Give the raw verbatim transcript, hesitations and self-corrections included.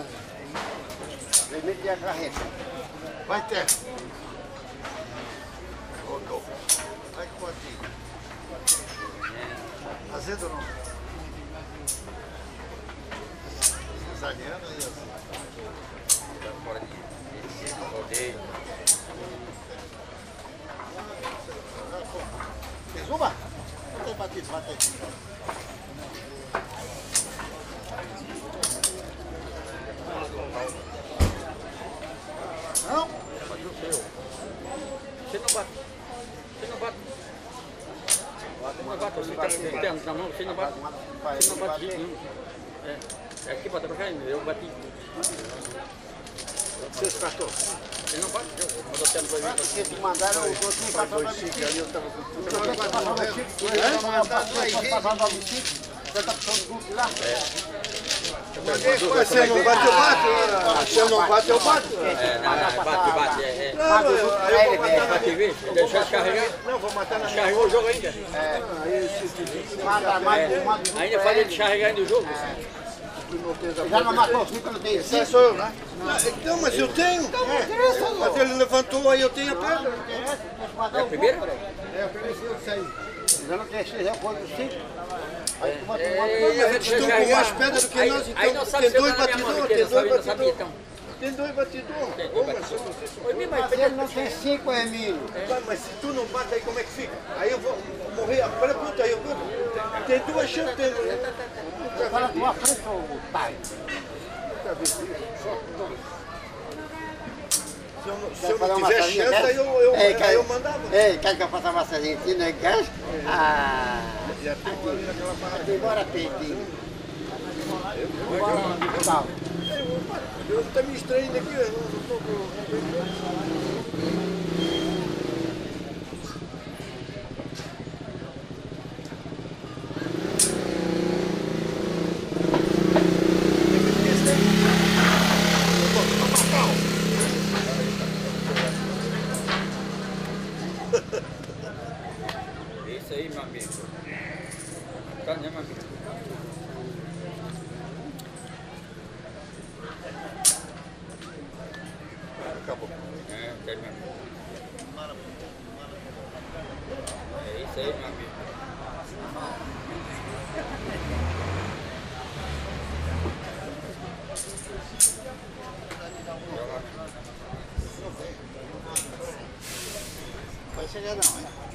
Limite de carreta. Vai ter. Rodou. Vai com aqui. Azedo ou não? Cesariana e assim. Fora de rodeio. Fez uma? Não tem batido, bate aí. Não? Mas o seu. Você não bate. Você não bate. Você não bate. Você está interno na mão, você não bate. Você não bate de nenhum. É. É aqui bate pra cá, eu bati. Seus cartões. Você não bate, eu vou botar no projeto. Se te mandaram os outros me passaram para vinte. Eu estava com tudo. Você está precisando do grupo lá? Você não bate, eu bato. Se eu não bate, eu bato. É, não, não, bate, bate. É, Claro, eu vou pra T V, deixar descarregar. Não, vou matar na minha. Descarregou o jogo ainda. Manda, manda, manda. Ainda faz ele descarregar ainda o jogo. Já não matou cinco, não tem Esse cinco? sou eu, né? Não, mas eu tenho. Mas ele levantou, aí eu tenho a pedra. É a primeira? É, a primeira eu sei. Já não quer ser, já foi do cinco. Aí tu bate É, uma. Eles estão com mais pedra do que Aí- nós, aí então não sabe tem se eu dois tô na minha mão, batidores, porque tem não dois sabia, não sabia, batidores. então. Tem dois batidores. Tem Ô, dois mas batidores. eu não sei se Oi, eu- Mas ele não tem cinco, Emílio. Tá, mas se tu não bate, aí como é que fica? Aí eu vou morrer. Olha, puta, aí eu vou. Tem duas chances, tem. Fala com a frente, ô pai. Se eu não, se Quer eu fazer não uma tiver massaginha chance, dessa? aí eu, eu, Ei, aí quer- eu mandava. Ei, quer que eu faça uma massaginha aqui, né? Gás? Ah, Já tem ali naquela parada. aqui, bora, Pedrinho. Bora, tal. Eu tô me estranhando aqui, eu não não tô com. Isso aí, meu amigo. Tá, né, meu amigo? Acabou. É, tá, meu amigo. É isso aí, meu amigo. Vai chegar não, hein?